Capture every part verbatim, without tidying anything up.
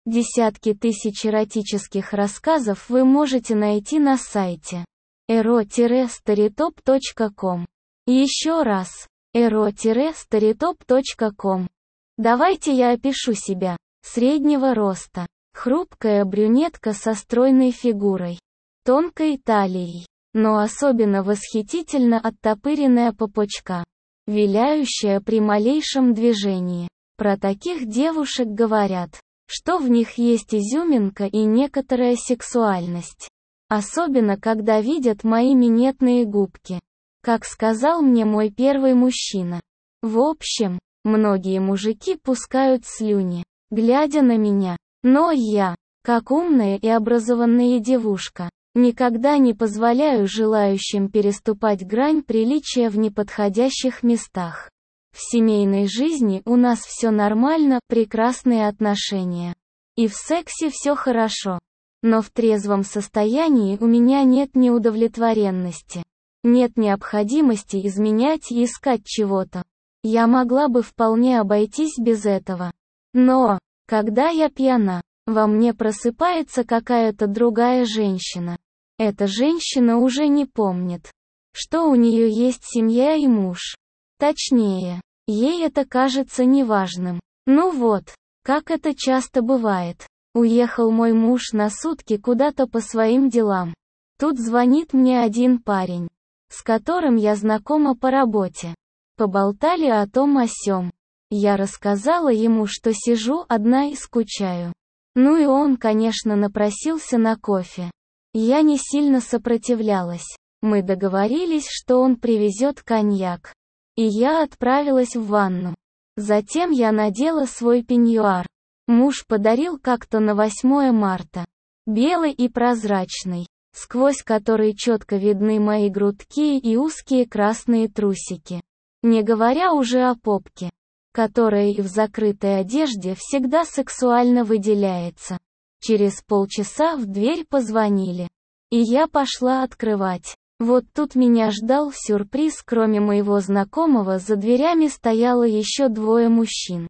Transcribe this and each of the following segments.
Десятки тысяч эротических рассказов вы можете найти на сайте эро старитоп точка ком. Еще раз, эро старитоп точка ком. Давайте я опишу себя. Среднего роста. Хрупкая брюнетка со стройной фигурой. Тонкой талией. Но особенно восхитительно оттопыренная попочка. Виляющая при малейшем движении. Про таких девушек говорят, что в них есть изюминка и некоторая сексуальность. Особенно когда видят мои минетные губки. Как сказал мне мой первый мужчина. В общем, многие мужики пускают слюни, глядя на меня. Но я, как умная и образованная девушка, никогда не позволяю желающим переступать грань приличия в неподходящих местах. В семейной жизни у нас все нормально, прекрасные отношения. И в сексе все хорошо. Но в трезвом состоянии у меня нет неудовлетворенности. Нет необходимости изменять и искать чего-то. Я могла бы вполне обойтись без этого. Но, когда я пьяна, во мне просыпается какая-то другая женщина. Эта женщина уже не помнит, что у нее есть семья и муж. Точнее, ей это кажется неважным. Ну вот, как это часто бывает. Уехал мой муж на сутки куда-то по своим делам. Тут звонит мне один парень, с которым я знакома по работе. Поболтали о том о сём. Я рассказала ему, что сижу одна и скучаю. Ну и он, конечно, напросился на кофе. Я не сильно сопротивлялась. Мы договорились, что он привезет коньяк. И я отправилась в ванну. Затем я надела свой пеньюар. Муж подарил как-то на восьмое марта. Белый и прозрачный, сквозь который четко видны мои грудки и узкие красные трусики. Не говоря уже о попке, которая и в закрытой одежде всегда сексуально выделяется. Через полчаса в дверь позвонили. И я пошла открывать. Вот тут меня ждал сюрприз, кроме моего знакомого за дверями стояло еще двое мужчин,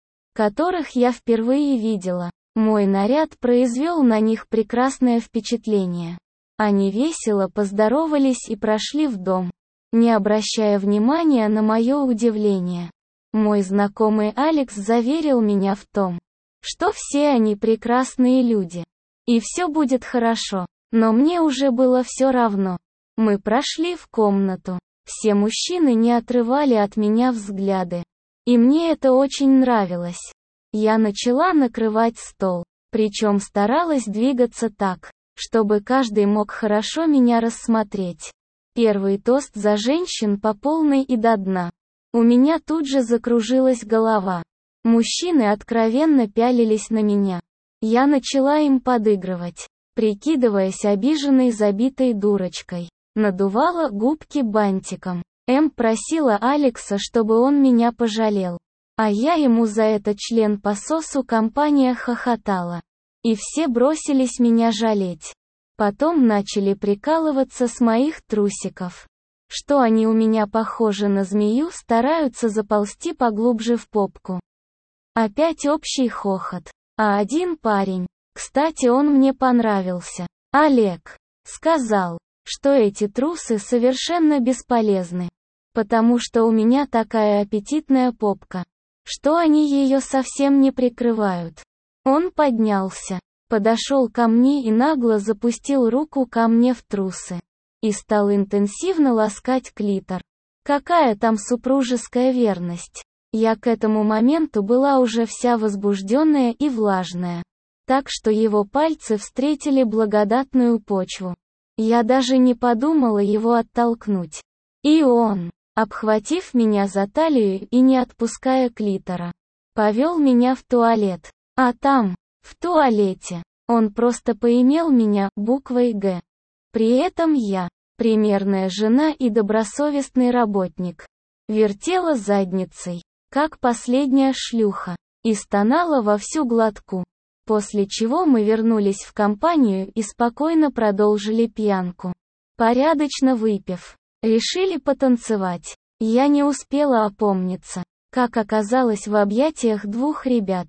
которых я впервые видела. Мой наряд произвел на них прекрасное впечатление. Они весело поздоровались и прошли в дом, не обращая внимания на мое удивление. Мой знакомый Алекс заверил меня в том, что все они прекрасные люди. И все будет хорошо. Но мне уже было все равно. Мы прошли в комнату. Все мужчины не отрывали от меня взгляды. И мне это очень нравилось. Я начала накрывать стол. Причем старалась двигаться так, чтобы каждый мог хорошо меня рассмотреть. Первый тост за женщин по полной и до дна. У меня тут же закружилась голова. Мужчины откровенно пялились на меня. Я начала им подыгрывать, прикидываясь обиженной забитой дурочкой. Надувала губки бантиком. Эм просила Алекса, чтобы он меня пожалел. А я ему за это член по сосу, компания хохотала. И все бросились меня жалеть. Потом начали прикалываться с моих трусиков. Что они у меня похожи на змею, стараются заползти поглубже в попку. Опять общий хохот. А один парень, кстати, он мне понравился. Олег сказал, что эти трусы совершенно бесполезны, потому что у меня такая аппетитная попка, что они ее совсем не прикрывают. Он поднялся, подошел ко мне и нагло запустил руку ко мне в трусы. И стал интенсивно ласкать клитор. Какая там супружеская верность? Я к этому моменту была уже вся возбужденная и влажная. Так что его пальцы встретили благодатную почву. Я даже не подумала его оттолкнуть. И он, обхватив меня за талию и не отпуская клитора, повел меня в туалет. А там, в туалете, он просто поимел меня буквой «Г». При этом я, примерная жена и добросовестный работник, вертела задницей, как последняя шлюха, и стонала во всю глотку. После чего мы вернулись в компанию и спокойно продолжили пьянку. Порядочно выпив, решили потанцевать. Я не успела опомниться, как оказалась в объятиях двух ребят,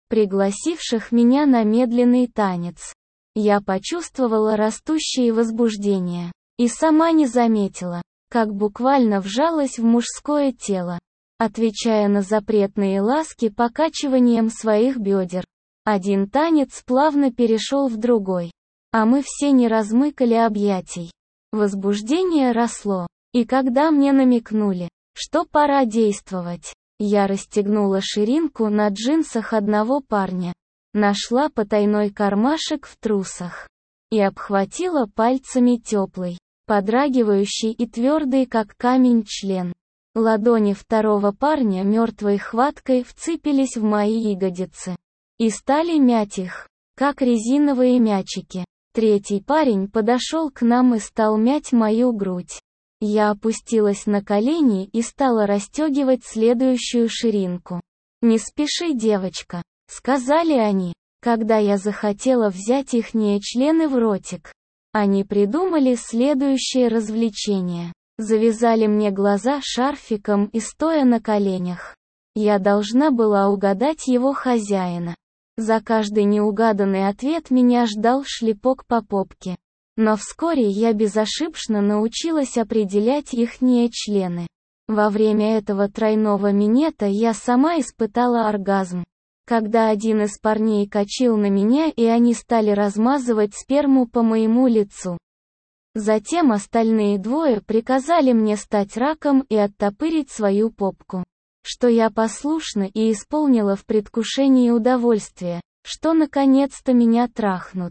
пригласивших меня на медленный танец. Я почувствовала растущее возбуждение. И сама не заметила, как буквально вжалась в мужское тело, отвечая на запретные ласки покачиванием своих бедер. Один танец плавно перешел в другой, а мы все не размыкали объятий. Возбуждение росло, и когда мне намекнули, что пора действовать, я расстегнула ширинку на джинсах одного парня, нашла потайной кармашек в трусах и обхватила пальцами теплый, подрагивающий и твердый как камень член. Ладони второго парня мертвой хваткой вцепились в мои ягодицы и стали мять их, как резиновые мячики. Третий парень подошел к нам и стал мять мою грудь. Я опустилась на колени и стала расстегивать следующую ширинку. «Не спеши, девочка», — сказали они, когда я захотела взять ихние члены в ротик. Они придумали следующее развлечение. Завязали мне глаза шарфиком и стоя на коленях. Я должна была угадать его хозяина. За каждый неугаданный ответ меня ждал шлепок по попке. Но вскоре я безошибочно научилась определять ихние члены. Во время этого тройного минета я сама испытала оргазм. Когда один из парней качил на меня, и они стали размазывать сперму по моему лицу. Затем остальные двое приказали мне стать раком и оттопырить свою попку. Что я послушно и исполнила в предвкушении удовольствия, что наконец-то меня трахнут.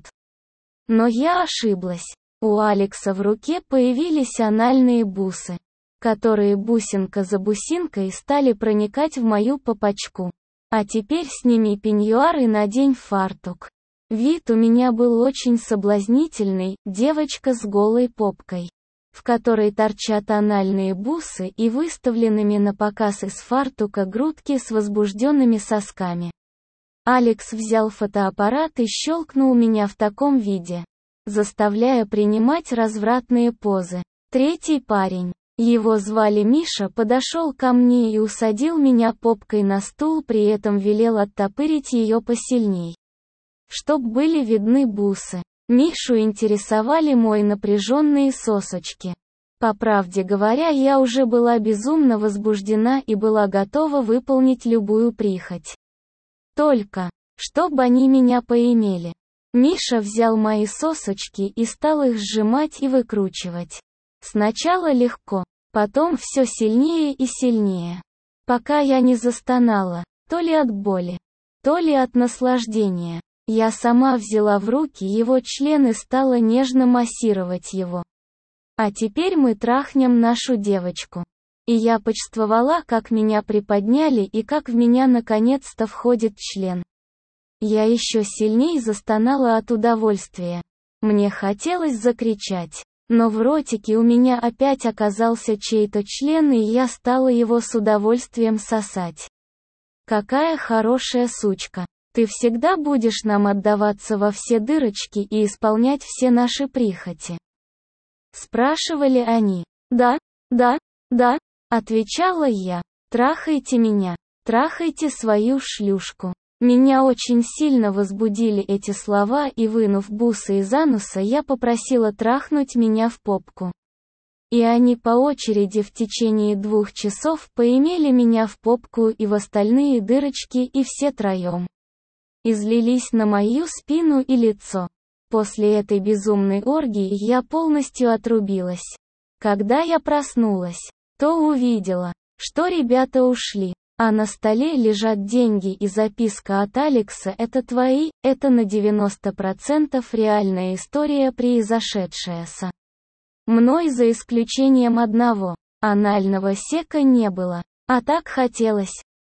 Но я ошиблась. У Алекса в руке появились анальные бусы, которые бусинка за бусинкой стали проникать в мою попочку. А теперь сними пеньюар и надень фартук. Вид у меня был очень соблазнительный, девочка с голой попкой, в которой торчат анальные бусы и выставленными на показ из фартука грудки с возбужденными сосками. Алекс взял фотоаппарат и щелкнул меня в таком виде, заставляя принимать развратные позы. Третий парень, его звали Миша, подошел ко мне и усадил меня попкой на стул, при этом велел оттопырить ее посильней, чтоб были видны бусы. Мишу интересовали мои напряженные сосочки. По правде говоря, я уже была безумно возбуждена и была готова выполнить любую прихоть. Только, чтоб они меня поимели. Миша взял мои сосочки и стал их сжимать и выкручивать. Сначала легко, потом все сильнее и сильнее. Пока я не застонала, то ли от боли, то ли от наслаждения. Я сама взяла в руки его член и стала нежно массировать его. А теперь мы трахнем нашу девочку. И я почувствовала, как меня приподняли и как в меня наконец-то входит член. Я еще сильнее застонала от удовольствия. Мне хотелось закричать, но в ротике у меня опять оказался чей-то член, и я стала его с удовольствием сосать. Какая хорошая сучка. Ты всегда будешь нам отдаваться во все дырочки и исполнять все наши прихоти? Спрашивали они. Да, да, да, отвечала я. Трахайте меня, трахайте свою шлюшку. Меня очень сильно возбудили эти слова, и вынув бусы из ануса, я попросила трахнуть меня в попку. И они по очереди в течение двух часов поимели меня в попку и в остальные дырочки, и все троем излились на мою спину и лицо. После этой безумной оргии я полностью отрубилась. Когда я проснулась, то увидела, что ребята ушли, а на столе лежат деньги и записка от Алекса. Это твои, это на девяносто процентов реальная история, произошедшая со мной, за исключением одного. Анального сека не было. А так хотелось.